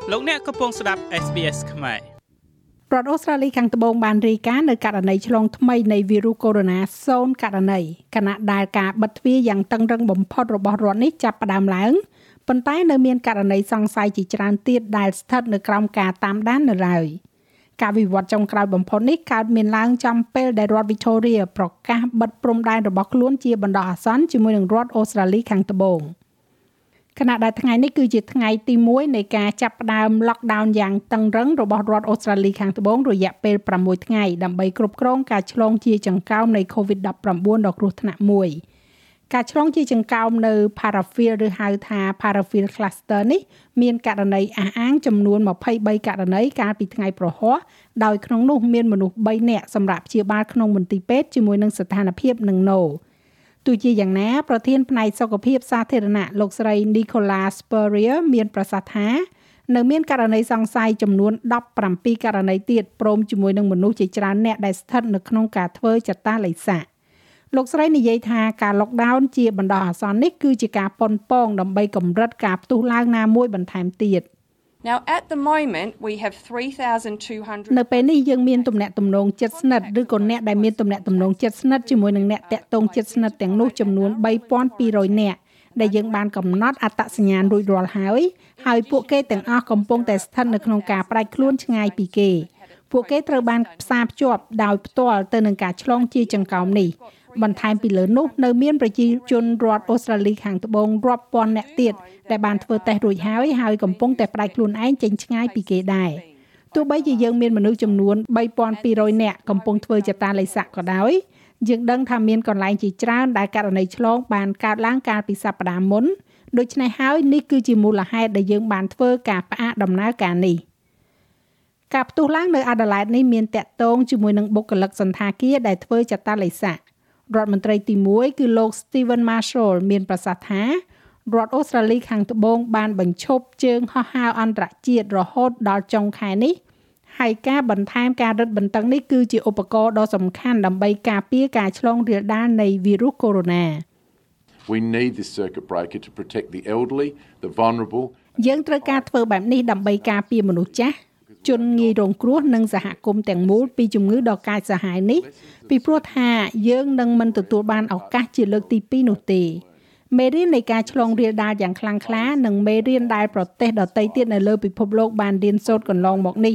លោកអ្នកកំពុងស្ដាប់ SBS ខ្មែររដ្ឋអូស្ត្រាលីខាងត្បូងបានរាយការណ៍នៅករណីឆ្លងថ្មីនៃវីរុសកូវីដ -19 ករណីខណៈដែលការបិទទ្វារយ៉ាងតឹងរ៉ឹងបំផុតរបស់រដ្ឋនេះចាប់ផ្ដើមឡើងប៉ុន្តែនៅមានករណីសង្ស័យជាច្រើនទៀតដែលស្ថិតនៅក្រោមការតាមដាននៅឡើយការវិវត្តចុងក្រោយបំផុតនេះកើតមានឡើងចំពេលដែលរដ្ឋ Victoria ប្រកាសបិទព្រំដែនរបស់ខ្លួនជាបណ្ដោះអាសន្នជាមួយនឹងរដ្ឋអូស្ត្រាលីខាងត្បូងខណៈដែលថ្ងៃនេះគឺជាថ្ងៃទី1នៃការចាប់ផ្ដើម lockdown យ៉ាងតឹងរ៉ឹងរបស់រដ្ឋអូស្ត្រាលីខាងត្បូងរយៈពេល6ថ្ងៃដើម្បីគ្រប់គ្រងការឆ្លងជាចង្កោមនៃ COVID-19 ដ៏គ្រោះថ្នាក់មួយការឆ្លងជាចង្កោមនៅ Parafield ឬហៅថា Parafield Cluster នេះមានករណីអះអាងចំនួន23ករណីកាលពីថ្ងៃព្រហស្បតិ៍ដោយក្នុងនោះមានមនុស្ស3នាក់សម្រាប់ព្យាបាលក្នុងមន្ទីរពេទ្យជាមួយនឹងស្ថានភាពនឹងណូទោះជាយ៉ាងណាប្រធានផ្នែកសុខភាពសាធារណៈលោកស្រី Nicola Spurrier មានប្រសាសន៍ថានៅមានករណីសង្ស័យចំនួន17ករណីទៀតព្រមជាមួយនឹងមនុស្សជាច្រើនអ្នកដែលស្ថិតនៅក្នុងការធ្វើចតាឡេសាលោកស្រីនិយាយថាការ lockdown ជាបណ្ដោះអាសន្ននេះគឺជាការប៉ុនប៉ងដើម្បីកម្រិតការផ្ទុះឡើងណាមួយបន្ថែមទៀត Now at the moment we have 3,200 នៅពេលនេះយើងមានទំនាក់ទំនងជិតស្និទ្ធឬក៏អ្នកដែលមានទំនាក់ទំនងជិតស្និទ្ធជាមួយនឹងអ្នកតាក់ទងជិតស្និទ្ធទាំងនោះចំនួន 3,200 នាក់ដែលយើងបានកំណត់អត្តសញ្ញាណរួចរាល់ហើយពួកគេទាំងអស់កំពុងតែស្ថិតនៅក្នុងការផ្ដាច់ខ្លួនឆ្ងាយពីគេពួកគេត្រូវបានផ្សារភ្ជាប់ដោយផ្ទាល់ទៅនឹងការឆ្លងជាចង្កោមនេះបន្ថែមពីលើនោះនៅមានប្រជាជនរដ្ឋអូស្ត្រាលីខាងត្បូងរាប់ពាន់នាក់ទៀតដែលបានធ្វើតេស្តរួចហើយកំពុងតែផ្ដាច់ខ្លួនឯងចេញឆ្ងាយពីគេដែរទោះបីជាយើងមានមនុស្សចំនួន 3,200 នាក់កំពុងធ្វើចតាឡេសាក៏ដោយយើងដឹងថាមានកន្លែងជាច្រើនដែលករណីឆ្លងបានកើតឡើងកាលពីសប្តាហ៍មុនដូច្នេះហើយនេះគឺជាមូលហេតុដែលយើងបានធ្វើការផ្អាកដំណើរការនេះការផ្ទុះឡើងនៅ Adelaide នេះមានតាក់ទងជាមួយនឹងបុគ្គលិកសន្តាគារដែលធ្វើចតាឡេសារដ្ឋមន្ត្រីទី1គឺលោក Stephen Marshall មានប្រសាសន៍ថារដ្ឋអូស្ត្រាលីខាងត្បូងបានបញ្ឈប់ជើងហោះហើរអន្តរជាតិរហូតដល់ចុងខែនេះហើយការបន្ថែមការរឹតបន្តឹងនេះគឺជាឧបករណ៍ដ៏សំខាន់ដើម្បីការពារការឆ្លងរាលដាលនៃវីរុសកូវីដ -19 We need this circuit breaker to protect the elderly, the vulnerable. យើងត្រូវការធ្វើបែបនេះដើម្បីការពារមនុស្សចាស់ជនងាយរងគ្រោះនិងសហគមន៍ទាំងមូលពីជំងឺដ៏កាចសាហាវនេះពីព្រោះថាយើងនឹងមិនទទួលបានឱកាសជាលើកទី2នោះទេមេរៀននៃការឆ្លងរាលដាលយ៉ាងខ្លាំងក្លានិងមេរៀនដែលប្រទេសដទៃទៀតនៅលើពិភពលោកបានរៀនសូត្រកន្លងមកនេះ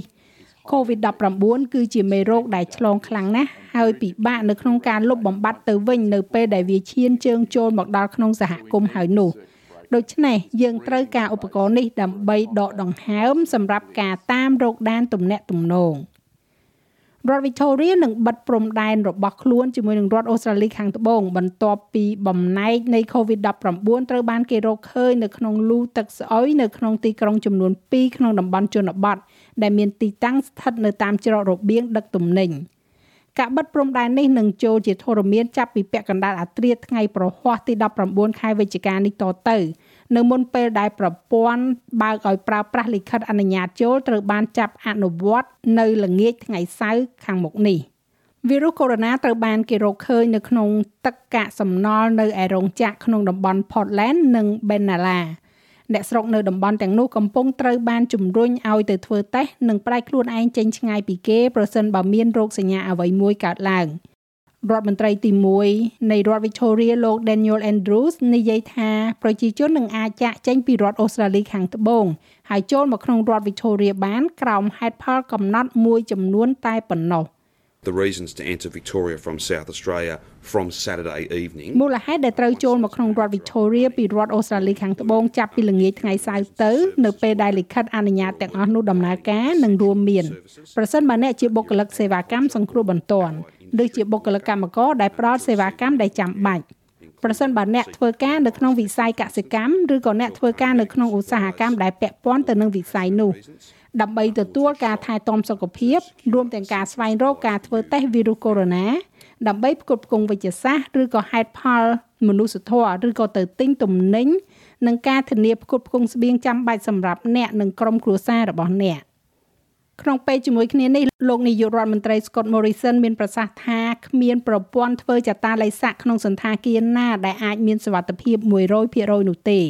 COVID-19 គឺជាមេរោគដែលឆ្លងខ្លាំងណាស់ហើយពិបាកនៅក្នុងការលុបបំបាត់ទៅវិញនៅពេលដែលវាឈានជើងចូលមកដល់ក្នុងសហគមន៍ហើយនោះដូច្នេះយើងត្រូវការឧបករណ៍នេះដើម្បីដកដង្ហើមសម្រាប់ការតាមរោគដានទំនាក់ទំនងរដ្ឋ Victoria នឹងបិទព្រំដែនរបស់ខ្លួនជាមួយនឹងរដ្ឋអូស្ត្រាលីខាងត្បូងបន្ទាប់ពីបំណែកនៃ COVID-19 ត្រូវបានគេរកឃើញនៅក្នុងលូទឹកស្អុយនៅក្នុងទីក្រុងចំនួន2ក្នុងតំបន់ជនបទដែលមានទីតាំងស្ថិតនៅតាមច្រករបៀងដឹកទំនិញការបិទព្រំដែននេះនឹងចូលជាធរមានចាប់ពីពាក់កណ្ដាលអាធ្រាត្រថ្ងៃប្រហ័សទី19ខែវិច្ឆិកានេះតទៅនៅមុនពេលដែលប្រព័ន្ធបើកឲ្យប្រើប្រាស់លិខិតអនុញ្ញាតចូលត្រូវបានចាប់អនុវត្តនៅល្ងាចថ្ងៃសៅរ៍ខាងមុខនេះវីរុសកូវីដ -19 ត្រូវបានគេរកឃើញនៅក្នុងទឹកកាកសំណល់នៅឯរោងចក្រក្នុងតំបន់ Portland និង Benalla អ្នកស្រុកនៅតំបន់ទាំងនោះកំពុងត្រូវបានជំរុញឲ្យទៅធ្វើតេស្តនិងផ្ដាច់ខ្លួនឯងចេញឆ្ងាយពីគេប្រសិនបើមានរោគសញ្ញាអ្វីមួយកើតឡើងរដ្ឋមន្ត្រីទី1នៃរដ្ឋ Victoria លោក Daniel Andrews និយាយថាប្រជាជននឹងអាចចាកចេញពីរដ្ឋអូស្ត្រាលីខាងត្បូងហើយចូលមកក្នុងរដ្ឋ Victoria បានក្រោមហេតុផលកំណត់មួយចំនួនតែប៉ុណ្ណោះ The reasons to enter Victoria from South Australia from Saturday evening មូលហេតុដែលត្រូវចូលមកក្នុងរដ្ឋ Victoria ពីរដ្ឋអូស្ត្រាលីខាងត្បូងចាប់ពីល្ងាចថ្ងៃសៅរ៍ទៅនៅពេលដែលលិខិតអនុញ្ញាតទាំងអស់នោះដំណើរការនឹងរួមមានប្រសិនបើអ្នកជាបុគ្គលិកសេវាកម្មសង្គ្រោះបន្ទាន់ឬជាបុគ្គលិកកម្មករដែលផ្ដល់សេវាកម្មដែលចាំបាច់ប្រសិនបើអ្នកធ្វើការនៅក្នុងវិស័យកសិកម្មឬក៏អ្នកធ្វើការនៅក្នុងឧស្សាហកម្មដែលពាក់ព័ន្ធទៅនឹងវិស័យនោះដើម្បីទទួលការថែទាំសុខភាពរួមទាំងការស្វែងរកការធ្វើតេស្តវីរុសកូវីដ -19 ដើម្បីផ្គត់ផ្គង់វិទ្យាសាស្ត្រឬក៏ហេតុផលមនុស្សធម៌ឬក៏ទៅទិញទំនិញនិងការធានាផ្គត់ផ្គង់ស្បៀងចាំបាច់សម្រាប់អ្នកនិងក្រុមគ្រួសាររបស់អ្នកក្នុងពេលជាមួយគ្នានេះលោកនាយករដ្ឋមន្ត្រី Scott Morrison មានប្រសាសន៍ថាគ្មានប្រព័ន្ធធ្វើចតាឡេសាក្នុងសន្តាគារណាដែលអាចមានសុវត្ថិភាព 100% នោះទេ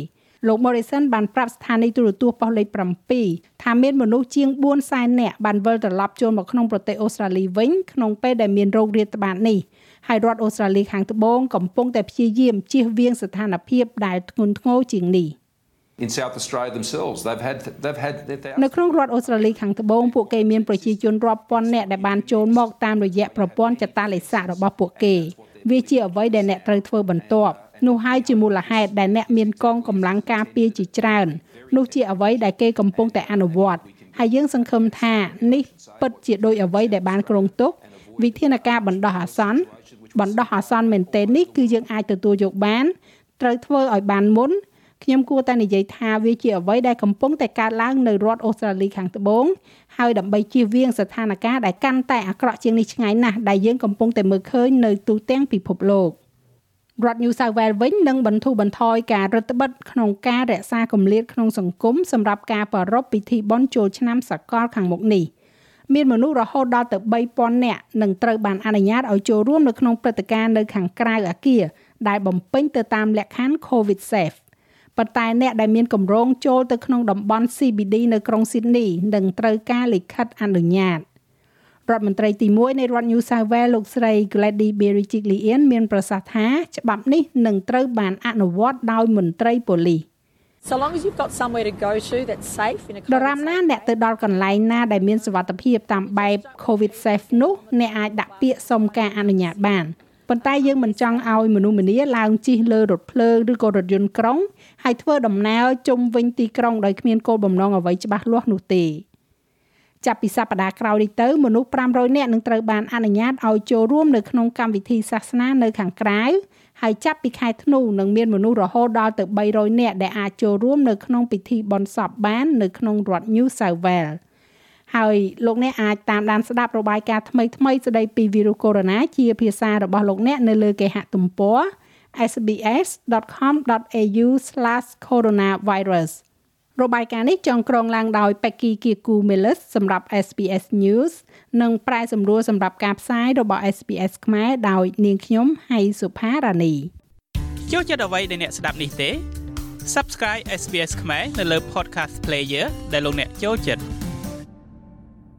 លោក Morrison បានប្រាប់ស្ថានីយទូរទស្សន៍ប៉ុស្តិ៍លេខ 7 ថាមានមនុស្សជាង 400,000 នាក់បានវិលត្រឡប់ចូលមកក្នុងប្រទេសអូស្ត្រាលីវិញក្នុងពេលដែលមានโรคរាតត្បាតនេះហើយរដ្ឋអូស្ត្រាលីខាងត្បូងកំពុងតែព្យាយាមជៀសវាងស្ថានភាពដែលធ្ងន់ធ្ងរជាងនេះ In South Australia themselves they've had នៅក្នុងរដ្ឋអូស្ត្រាលីខាងត្បូងពួកគេមានប្រជាជនរាប់ពាន់នាក់ដែលបានចូលមកតាមរយៈប្រព័ន្ធចតាឡេសារបស់ពួកគេវាជាអ្វីដែលអ្នកត្រូវធ្វើបន្ទាប់នោះហើយជាមូលហេតុដែលអ្នកមានកងកម្លាំងការពារជាច្រើននោះជាអ្វីដែលគេកំពុងតែអនុវត្តហើយយើងសង្ឃឹមថានេះពិតជាដូចអ្វីដែលបានគ្រោងទុកវិធានការបណ្ដោះអាសន្នមែនទែននេះគឺយើងអាចទទួលយកបានត្រូវធ្វើឲ្យបានមុនខ្ញុំគួរតែនិយាយថាវាជាអ្វីដែលកំពុងតែកើតឡើងនៅរដ្ឋអូស្ត្រាលីខាងត្បូងហើយដើម្បីជៀសវាងស្ថានភាពដែលកាន់តែអាក្រក់ជាងនេះឆ្ងាយណាស់ដែលយើងកំពុងតែមើលឃើញនៅទូទាំងពិភពលោករដ្ឋ New South Wales វិញនឹងបន្ធូរបន្ថយការរឹតបន្តឹងក្នុងការរក្សាគម្លាតក្នុងសង្គមសម្រាប់ការប្រារព្ធពិធីបុណ្យចូលឆ្នាំសកលខាងមុខនេះមានមនុស្សរហូតដល់ទៅ 3,000 នាក់នឹងត្រូវបានអនុញ្ញាតឲ្យចូលរួមនៅក្នុងព្រឹត្តិការណ៍នៅខាងក្រៅអគារដែលបំពេញទៅតាមលក្ខខណ្ឌ COVID Safe ប៉ុន្តែអ្នកដែលមានកម្រងចូលទៅក្នុងតំបន់ CBD នៅក្រុង Sydney នឹងត្រូវការលិខិតអនុញ្ញាតរដ្ឋមន្ត្រីទី1នៃរដ្ឋ New South Wales លោកស្រី Gladys Berejiklian មានប្រសាសន៍ថាច្បាប់នេះនឹងត្រូវបានអនុវត្តដោយមន្ត្រីប៉ូលីស So long as you've got somewhere to go to that's safe in a ដរាបណាអ្នកទៅដល់កន្លែងណាដែលមានសុវត្ថិភាពតាមបែប COVID safe នោះអ្នកអាចដាក់ពាក្យសុំការអនុញ្ញាតបានប៉ុន្តែយើងមិនចង់ឲ្យមនុស្សម្នាឡើងជិះលើរថភ្លើងឬក៏រថយន្តក្រុងហើយធ្វើដំណើរជុំវិញទីក្រុងដោយគ្មានគោលបំណងអ្វីច្បាស់លាស់នោះទេចាប់ពីសប្តាហ៍ក្រោយនេះទៅមនុស្ស500នាក់នឹងត្រូវបានអនុញ្ញាតឲ្យចូលរួមនៅក្នុងកម្មវិធីសាសនានៅខាងក្រៅហើយចាប់ពីខែធ្នូនឹងមានមនុស្សរហូតដល់ទៅ300នាក់ដែលអាចចូលរួមនៅក្នុងពិធីបុណ្យសពបាននៅក្នុងរដ្ឋ New South Wales ហើយលោកអ្នកអាចតាមដានស្ដាប់របាយការណ៍ថ្មីៗស្ដីពីវីរុសកូវីដ -19 ជាភាសារបស់លោកអ្នកនៅលើគេហទំព័រ sbs.com.au/coronavirus របាយការណ៍នេះចងក្រងឡើងដោយ Becky Kiku Millis សម្រាប់ SBS News និងប្រែសម្រួលសម្រាប់ការផ្សាយរបស់ SBS ខ្មែរដោយនាងខ្ញុំហៃសុផារ៉ានីចូលចិត្តអ្វីដែលអ្នកស្ដាប់នេះទេ Subscribe SBS ខ្មែរនៅលើ Podcast Player ដែលលោកអ្នកចូលចិត្ត